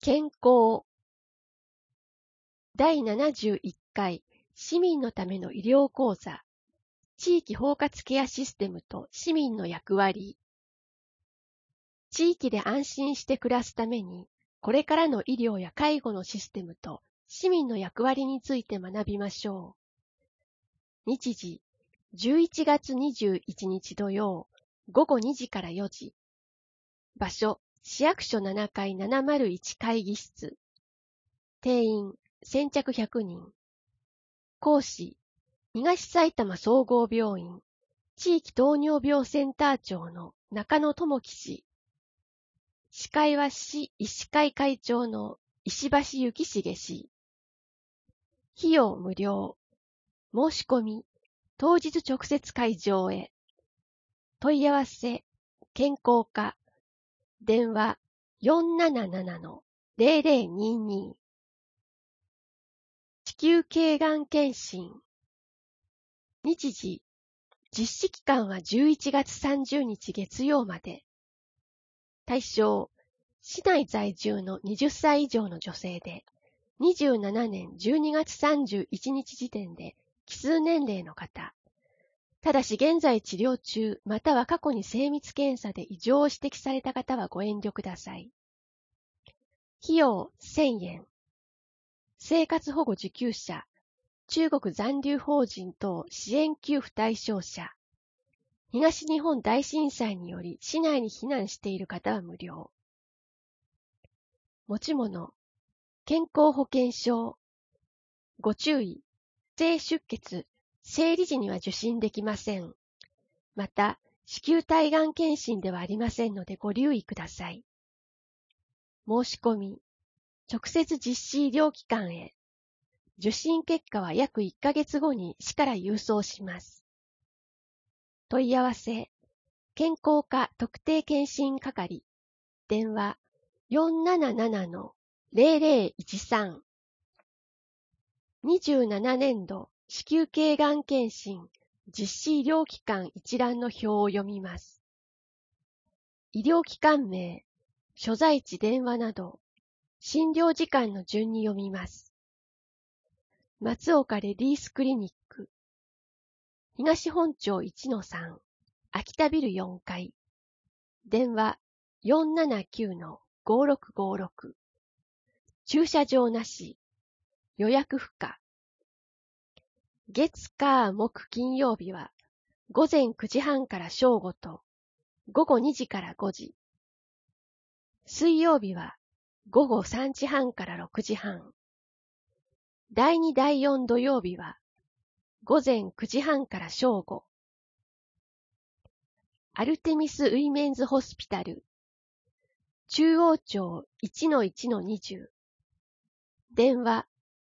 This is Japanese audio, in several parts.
健康第71回市民のための医療講座地域包括ケアシステムと市民の役割地域で安心して暮らすためにこれからの医療や介護のシステムと市民の役割について学びましょう。日時11月21日土曜午後2時から4時場所市役所7階701会議室定員先着100人講師東埼玉総合病院地域糖尿病センター長の中野智樹氏司会は市医師会会長の石橋幸重氏費用無料申し込み当日直接会場へ問い合わせ健康課電話 477-0022 子宮頸がん検診日時実施期間は11月30日月曜まで対象市内在住の20歳以上の女性で27年12月31日時点で奇数年齢の方ただし現在治療中または過去に精密検査で異常を指摘された方はご遠慮ください。費用1000円。生活保護受給者、中国残留邦人等支援給付対象者、東日本大震災により市内に避難している方は無料。持ち物、健康保険証。ご注意、不正出血、生理時には受診できません。また、子宮体がん検診ではありませんのでご留意ください。申し込み、直接実施医療機関へ。受診結果は約1ヶ月後に市から郵送します。問い合わせ、健康課特定健診係、電話 477-0013 27年度子宮頸がん検診実施医療機関一覧の表を読みます。医療機関名、所在地電話など、診療時間の順に読みます。松岡レディースクリニック、東本町 1-3、秋田ビル4階、電話 479-5656、駐車場なし、予約不可。月火木金曜日は午前9時半から正午と午後2時から5時。水曜日は午後3時半から6時半。第2第4土曜日は午前9時半から正午。アルテミス・ウィメンズ・ホスピタル中央町 1-1-20 電話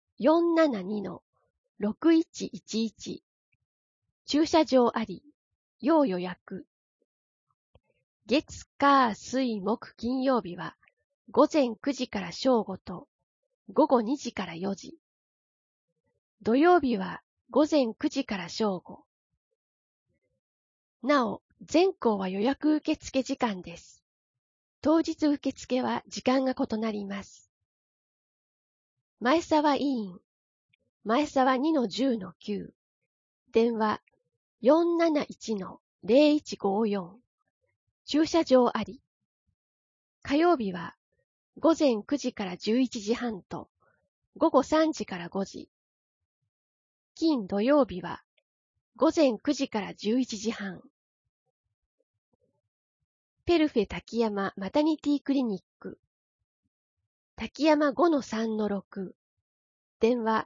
472-6111 駐車場あり要予約月火水木金曜日は午前9時から正午と午後2時から4時土曜日は午前9時から正午なお全校は予約受付時間です当日受付は時間が異なります前沢医院前沢 2-10-9 電話 471-0154 駐車場あり火曜日は午前9時から11時半と午後3時から5時金土曜日は午前9時から11時半ペルフェ滝山マタニティクリニック滝山 5-3-6 電話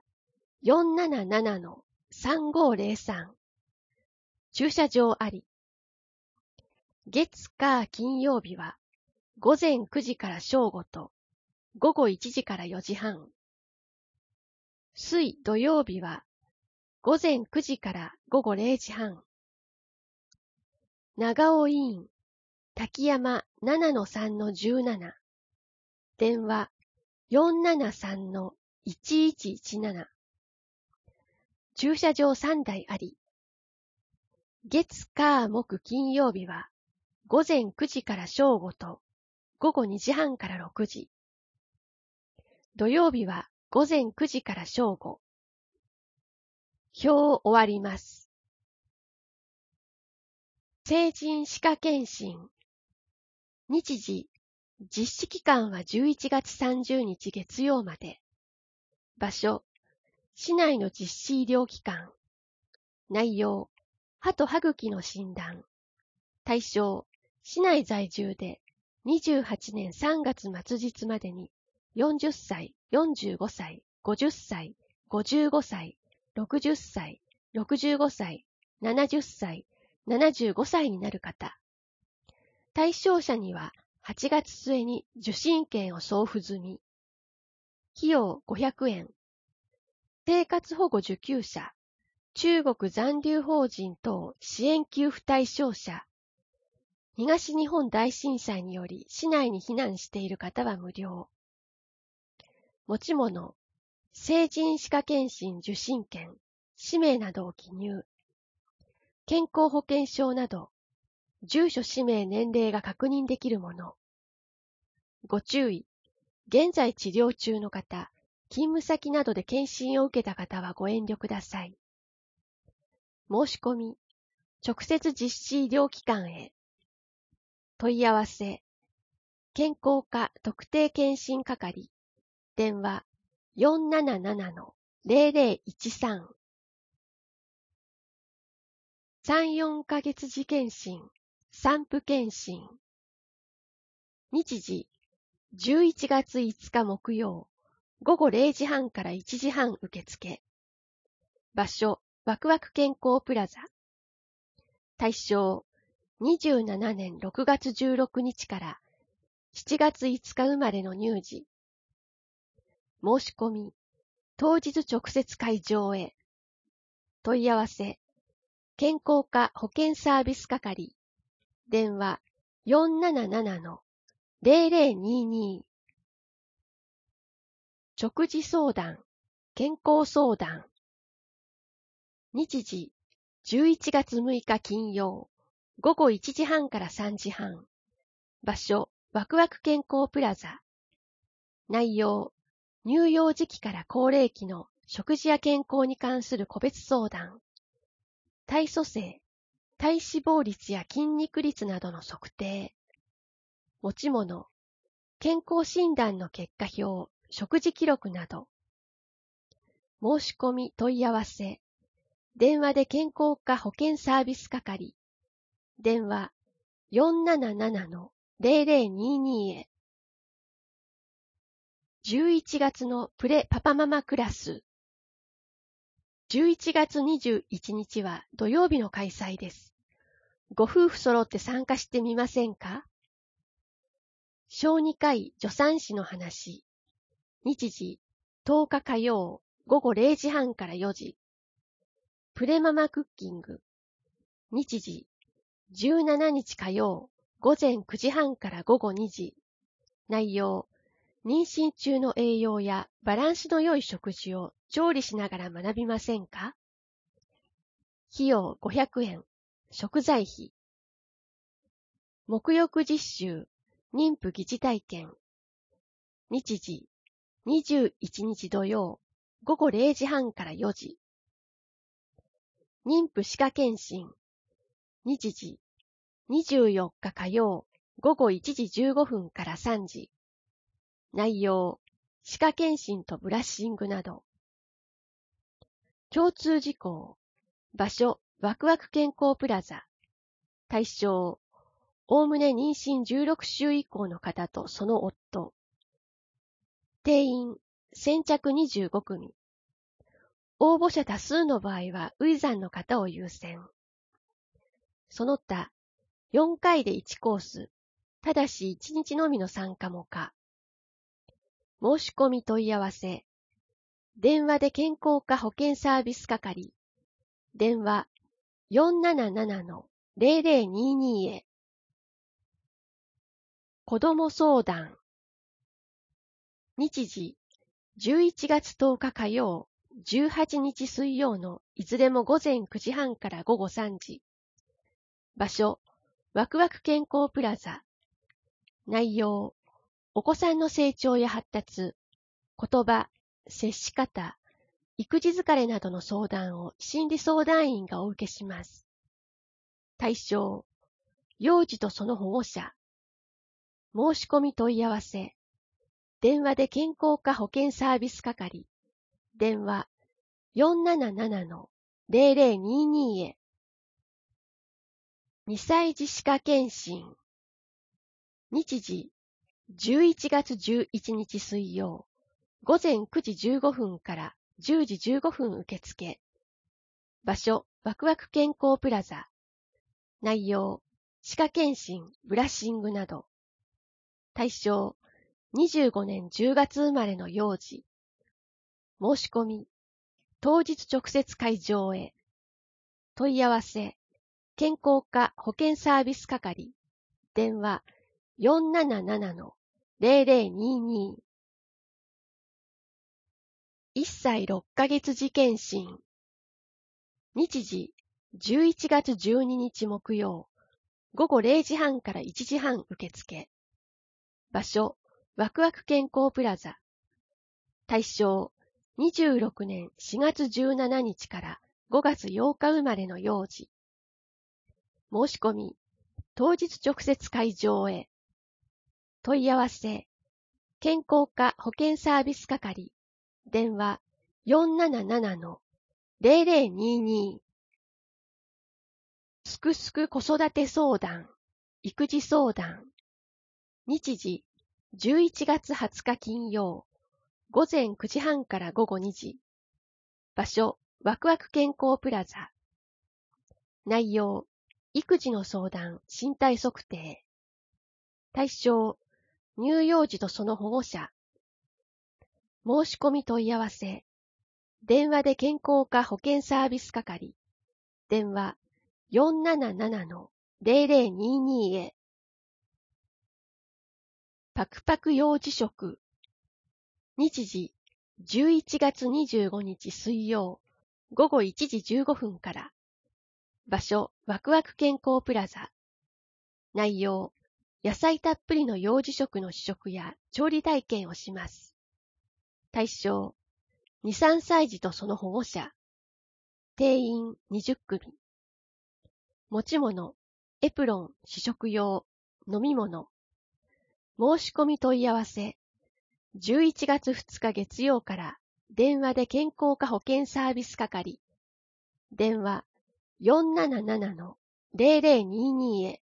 477-3503 駐車場あり月火金曜日は午前9時から正午と午後1時から4時半水土曜日は午前9時から午後0時半長尾医院滝山 7-3-17 電話 473-1117 駐車場3台あり月火木金曜日は午前9時から正午と午後2時半から6時土曜日は午前9時から正午。表を終わります。成人歯科検診。日時、実施期間は11月30日月曜まで。場所、市内の実施医療機関。内容、歯と歯茎の診断。対象、市内在住で28年3月末日までに40歳、45歳、50歳、55歳、60歳、65歳、70歳、75歳になる方。対象者には8月末に受診券を送付済み。費用500円。生活保護受給者、中国残留邦人等支援給付対象者、東日本大震災により市内に避難している方は無料。持ち物、成人歯科検診受診券、氏名などを記入。健康保険証など、住所氏名年齢が確認できるもの。ご注意、現在治療中の方、勤務先などで検診を受けた方はご遠慮ください。申し込み、直接実施医療機関へ。問い合わせ、健康課特定健診係、電話 477-0013。3、4ヶ月次検診、産婦検診。日時、11月5日木曜、午後0時半から1時半受付。場所、ワクワク健康プラザ。対象、27年6月16日から7月5日生まれの乳児。申し込み、当日直接会場へ。問い合わせ、健康課保健サービス係。電話 477-0022。食事相談、健康相談。日時、11月6日金曜、午後1時半から3時半。場所、ワクワク健康プラザ。内容、乳幼児期から高齢期の食事や健康に関する個別相談。体組成、体脂肪率や筋肉率などの測定。持ち物、健康診断の結果表、食事記録など。申し込み問い合わせ。電話で健康課保健サービス係。電話 477-0022 へ。11月のプレパパママクラス。11月21日は土曜日の開催です。ご夫婦揃って参加してみませんか？小児科医助産師の話。日時、10日火曜、午後0時半から4時。プレママクッキング。日時、17日火曜、午前9時半から午後2時。内容、妊娠中の栄養やバランスの良い食事を調理しながら学びませんか？費用500円、食材費。沐浴実習、妊婦疑似体験。日時、21日土曜、午後0時半から4時。妊婦歯科検診。日時、24日火曜、午後1時15分から3時。内容、歯科検診とブラッシングなど。共通事項。場所、ワクワク健康プラザ。対象、おおむね妊娠16週以降の方とその夫。定員、先着25組。応募者多数の場合は、初産の方を優先。その他、4回で1コース、ただし1日のみの参加も可。申し込み問い合わせ。電話で健康課保健サービス係。電話 477-0022 へ。子ども相談。日時、11月10日火曜、18日水曜のいずれも午前9時半から午後3時。場所、ワクワク健康プラザ。内容、お子さんの成長や発達、 言葉、接し方、育児疲れなどの相談を心理相談員がお受けします。対象、幼児とその保護者。申し込み問い合わせ。電話で健康課保健サービス係。電話 477-0022 へ。2歳児歯科検診。日時、11月11日水曜、午前9時15分から10時15分受付。場所、ワクワク健康プラザ。内容、歯科検診、ブラッシングなど。対象、25年10月生まれの幼児。申し込み、当日直接会場へ。問い合わせ、健康課保健サービス係。電話 477-0022。1歳6ヶ月児検診。日時、11月12日木曜、午後0時半から1時半受付。場所、ワクワク健康プラザ。対象、26年4月17日から5月8日生まれの幼児。申し込み、当日直接会場へ。問い合わせ、健康課保健サービス係。電話 477-0022。すくすく子育て相談、育児相談。日時、11月20日金曜、午前9時半から午後2時。場所、ワクワク健康プラザ。内容、育児の相談、身体測定。対象、乳幼児とその保護者。申し込み問い合わせ。電話で健康課保健サービス係。電話 477-0022 へ。パクパク幼児食。日時、11月25日水曜、午後1時15分から。場所、ワクワク健康プラザ。内容、野菜たっぷりの幼児食の試食や調理体験をします。対象、2、3歳児とその保護者。定員20組。持ち物、エプロン、試食用、飲み物。申し込み問い合わせ。11月2日月曜から電話で健康課保健サービス係。電話 477-0022 へ。